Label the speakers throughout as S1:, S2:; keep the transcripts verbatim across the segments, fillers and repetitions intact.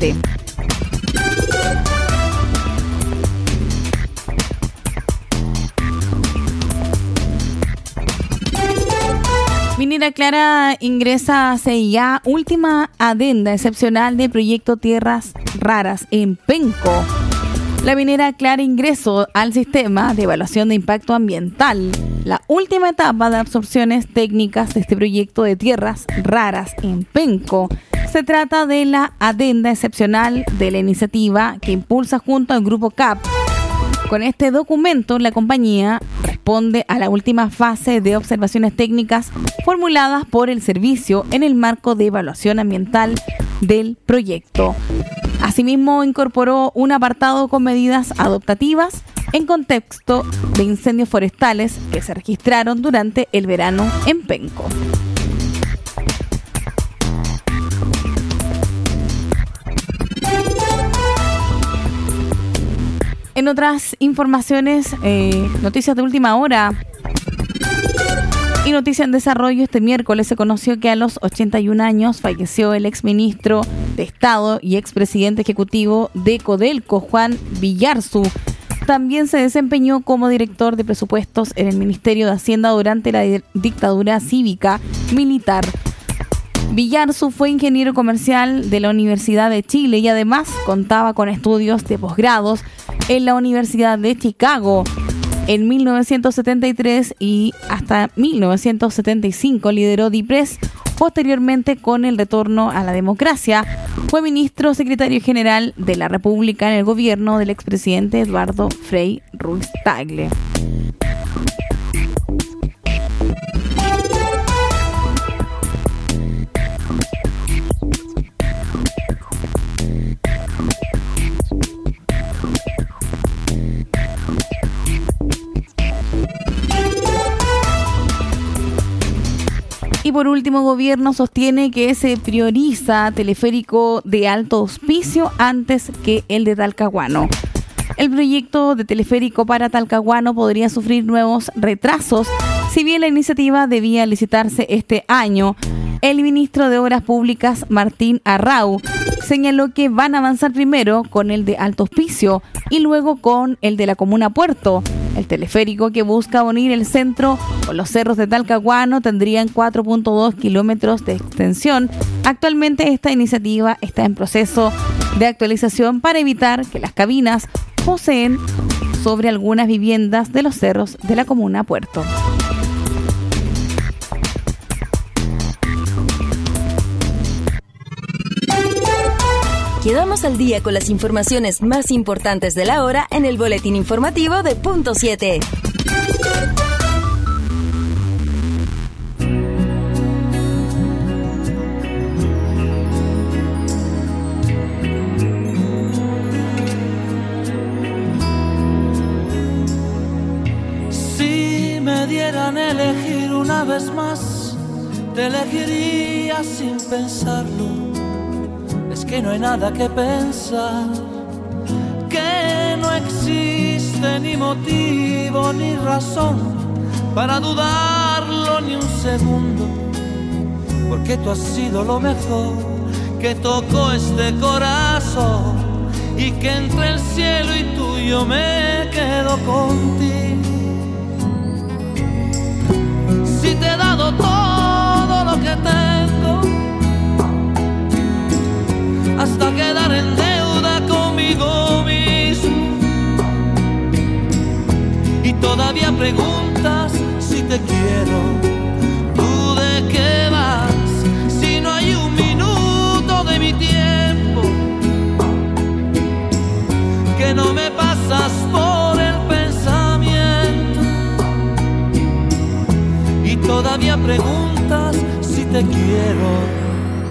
S1: Norte. Minera Clara ingresa a C I A última adenda excepcional del proyecto Tierras Raras en Penco. La minera Clara ingresó al sistema de evaluación de impacto ambiental, la última etapa de absorciones técnicas de este proyecto de tierras raras en Penco. Se trata de la adenda excepcional de la iniciativa que impulsa junto al Grupo C A P. Con este documento, la compañía responde a la última fase de observaciones técnicas formuladas por el servicio en el marco de evaluación ambiental del proyecto. Asimismo, incorporó un apartado con medidas adaptativas en contexto de incendios forestales que se registraron durante el verano en Penco. En otras informaciones, eh, noticias de última hora y noticia en desarrollo, este miércoles se conoció que a los ochenta y un años falleció el exministro de Estado y expresidente ejecutivo de Codelco, Juan Villarzu. También se desempeñó como director de presupuestos en el Ministerio de Hacienda durante la dictadura cívica militar. Villarzu fue ingeniero comercial de la Universidad de Chile y además contaba con estudios de posgrados en la Universidad de Chicago. En mil novecientos setenta y tres y hasta mil novecientos setenta y cinco lideró DIPRES. Posteriormente, con el retorno a la democracia, fue ministro secretario general de la República en el gobierno del expresidente Eduardo Frei Ruiz-Tagle. Y por último, gobierno sostiene que se prioriza teleférico de alto auspicio antes que el de Talcahuano. El proyecto de teleférico para Talcahuano podría sufrir nuevos retrasos, si bien la iniciativa debía licitarse este año. El ministro de Obras Públicas, Martín Arrau, señaló que van a avanzar primero con el de alto auspicio y luego con el de la comuna Puerto. El teleférico, que busca unir el centro con los cerros de Talcahuano, tendrían cuatro punto dos kilómetros de extensión. Actualmente esta iniciativa está en proceso de actualización para evitar que las cabinas poseen sobre algunas viviendas de los cerros de la comuna Puerto.
S2: Quedamos al día con las informaciones más importantes de la hora en el boletín informativo de Punto siete.
S3: Si me dieran elegir una vez más, te elegiría sin pensarlo. Es que no hay nada que pensar, que no existe ni motivo ni razón para dudarlo ni un segundo, porque tú has sido lo mejor que tocó este corazón y que entre el cielo y tú yo me quedo contigo. Si te he dado todo lo que tengo, hasta quedar en deuda conmigo mismo, y todavía preguntas si te quiero. ¿Tú de qué vas? Si no hay un minuto de mi tiempo que no me pasas por el pensamiento, y todavía preguntas si te quiero.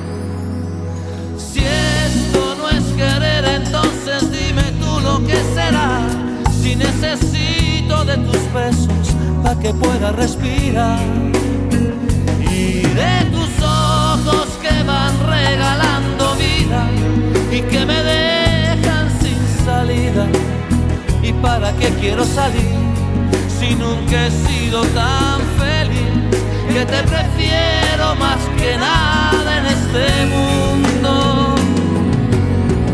S3: Querer, entonces dime tú lo que será. Si necesito de tus besos para que pueda respirar, y de tus ojos que van regalando vida y que me dejan sin salida. ¿Y para qué quiero salir si nunca he sido tan feliz? Que te prefiero más que nada en este mundo.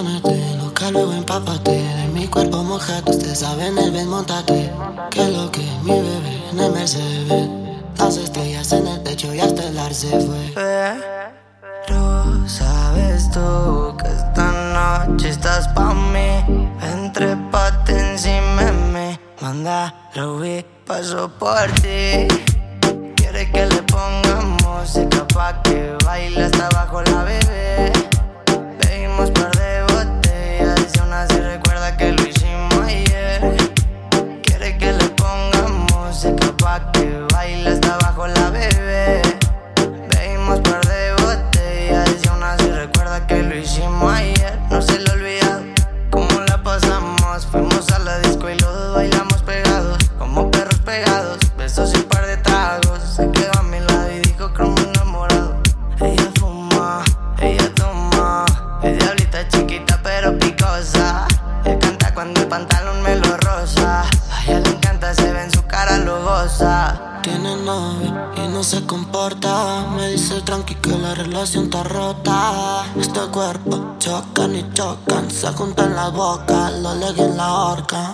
S4: desafánate, loca luego empápate. De mi cuerpo mojado, ustedes saben el bien, montate. Que lo que mi bebé en el Mercedes. Las estrellas en el techo y hasta el ar se fue.
S5: Pero sabes tú que esta noche estás pa' mí. Entrépate encima de mí. Manda, lo vi, paso por ti. Quiere que le ponga música pa' que baile hasta abajo la bebé. Bebimos par de botellas y aún así recuerda que lo hicimos ayer. Quiere que le ponga música pa' que baile hasta abajo la bebé. Bebimos par de botellas y aún así recuerda que lo hicimos ayer. No se le ha olvidado cómo la pasamos. Fuimos a la disco y los dos bailamos pegados, como perros pegados, besos y un par de tragos. Se quedó a mi lado y dijo como enamorado. Ella fuma, ella toma, es diablita chiquita pero picosa. Él canta cuando el pantalón me lo rosa. A ella le encanta, se ve en su cara, lo goza.
S4: Tiene novio y no se comporta. Me dice tranqui que la relación está rota. Este cuerpo chocan y chocan, se juntan la boca, lo leguen en la horca.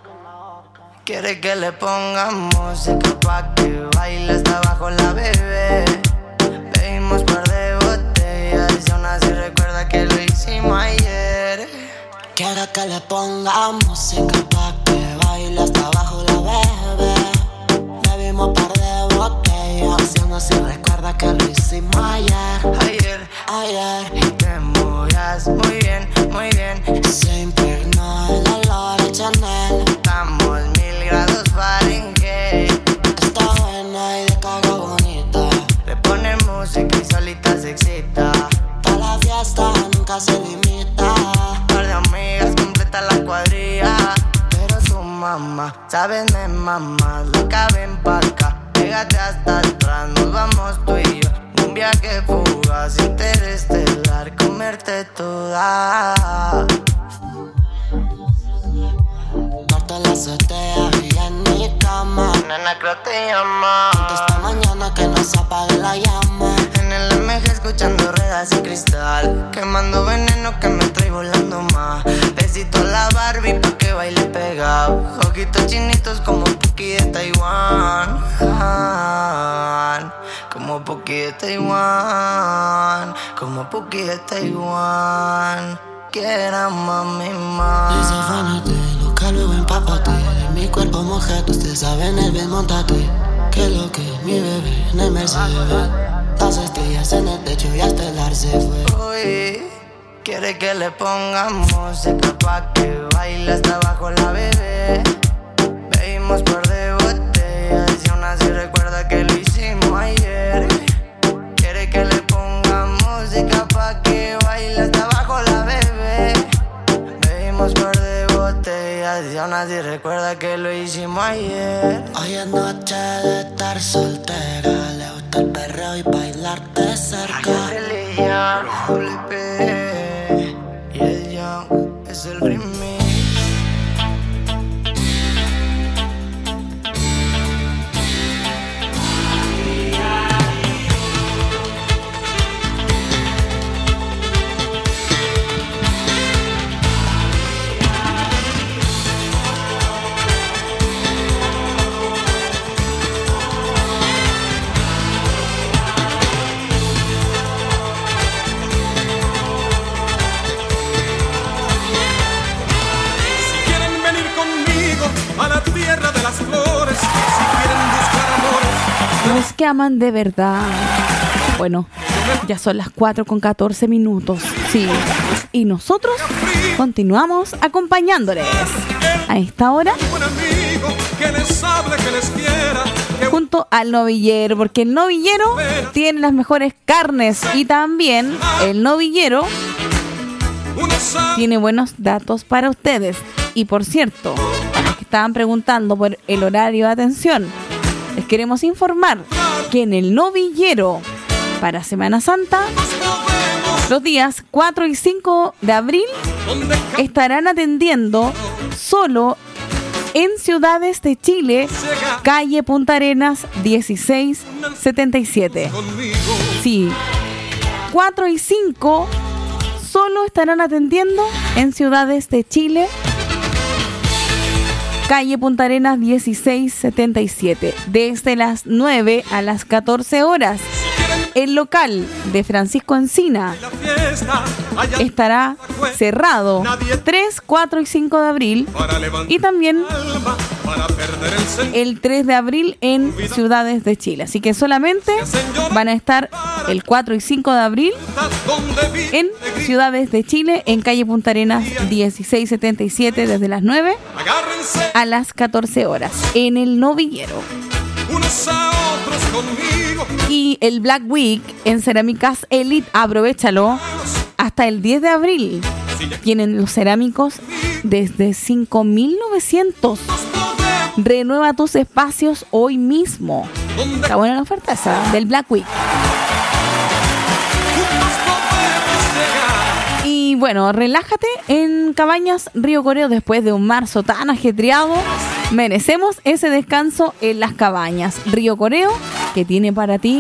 S5: Quiere que le ponga música pa' que baile hasta abajo la bebé. Bebimos par de botellas y aún así recuerda que lo hicimos ayer.
S4: Quiere que le ponga música pa' que baile hasta abajo la bebé. Bebimos par de botellas y aún así recuerda que lo hicimos ayer.
S5: Ayer,
S4: Ayer
S5: y te movías muy bien, muy bien.
S4: se impregnó el olor a Chanel.
S5: Estamos mil grados Fahrenheit.
S4: Está buena y de cara bonita.
S5: Le pone música y solita se excita.
S4: Pa' la fiesta nunca se limita.
S5: Par de amigas completa la cuadrilla. Pero su mamá, sabes de mamá, loca ven pa' acá. Pégate hasta atrás, nos vamos tú y yo. Un viaje fugaz, interestelar, comerte toda.
S4: Parto la azotea y en mi cama.
S5: Nena, creo te llama.
S4: Esta mañana que no se apague la llama.
S5: En el M G escuchando ruedas y cristal. Quemando veneno que me trae volando más. Besito a la Barbie pa' que baile pegado. Ojitos chinitos como Puki de Taiwán. Ah, como Puki de Taiwán. Como Puki de Taiwán. Quiera mami más.
S4: Desafánate, loca luego empápate. De mi cuerpo mojado, ustedes saben el bien, montate. Que lo que mi bebé en el Mercedes. Las estrellas en el techo y hasta el ar se fue.
S5: Uy, quiere que le ponga música pa' que baile hasta abajo la bebé. Bebimos par de botellas y aún así recuerda que lo hicimos ayer. Quiere que le ponga música pa' que baile hasta abajo la bebé. Bebimos par de botellas y aún así recuerda que lo hicimos ayer.
S4: Hoy es noche de estar soltera. Le gusta el perreo y bailarte cerca.
S5: El Young, doble P y el Young es el remix.
S1: Los que aman de verdad. Bueno, ya son las cuatro con catorce minutos. Sí. Y nosotros continuamos acompañándoles a esta hora junto al novillero, porque el novillero tiene las mejores carnes y también el novillero tiene buenos datos para ustedes. Y por cierto, para los que estaban preguntando por el horario de atención, les queremos informar que en el novillero para Semana Santa, los días cuatro y cinco de abril estarán atendiendo solo en ciudades de Chile, calle Punta Arenas dieciséis setenta y siete. Sí, cuatro y cinco solo estarán atendiendo en Ciudades de Chile, calle Punta Arenas dieciséis setenta y siete, desde las nueve a las catorce horas. El local de Francisco Encina estará cerrado tres, cuatro y cinco de abril, y también el tres de abril en Ciudades de Chile. Así que solamente van a estar el cuatro y cinco de abril en Ciudades de Chile, en calle Punta Arenas dieciséis setenta y siete, desde las nueve a las catorce horas, en el Novillero. Y el Black Week en Cerámicas Elite, aprovechalo, hasta el diez de abril. Tienen los cerámicos desde cinco mil novecientos. Renueva tus espacios hoy mismo. Está buena la oferta esa del Black Week. Y bueno, relájate en Cabañas Río Coreo después de un marzo tan ajetreado. Merecemos ese descanso en las Cabañas Río Coreo, que tiene para ti.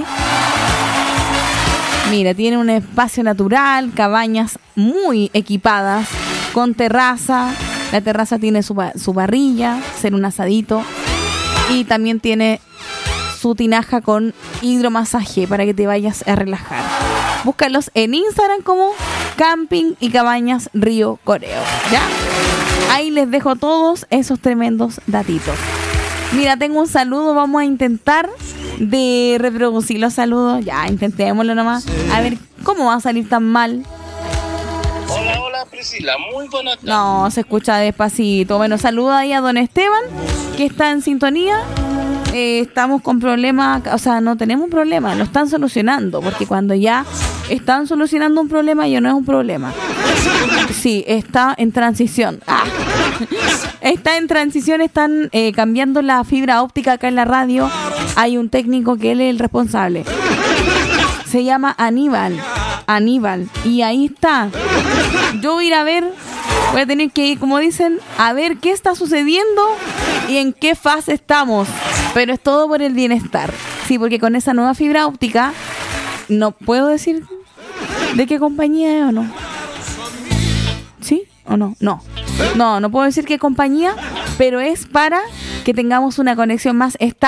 S1: Mira, tiene un espacio natural, cabañas muy equipadas, con terraza. La terraza tiene su, su parrilla, hacer un asadito. Y también tiene su tinaja con hidromasaje para que te vayas a relajar. Búscalos en Instagram como Camping y Cabañas Río Coreo, ¿ya? Ahí les dejo todos esos tremendos datitos. Mira, tengo un saludo, vamos a intentar de reproducir los saludos. Ya, intentémoslo nomás. A ver, ¿cómo va a salir tan mal?
S6: Hola, hola Priscila, muy buenas tardes.
S1: No, se escucha despacito. Bueno, saluda ahí a don Esteban, que está en sintonía. Eh, estamos con problemas, o sea, no tenemos problemas, lo están solucionando, porque cuando ya están solucionando un problema, ya no es un problema. Sí, está en transición. Ah. Está en transición, están eh, cambiando la fibra óptica acá en la radio. Hay un técnico que él es el responsable. Se llama Aníbal. Aníbal. Y ahí está. Yo voy a ir a ver, voy a tener que ir, como dicen, a ver qué está sucediendo y en qué fase estamos. Pero es todo por el bienestar. Sí, porque con esa nueva fibra óptica, no puedo decir de qué compañía es o no. ¿Sí o no? No. No, no puedo decir qué compañía, pero es para que tengamos una conexión más estable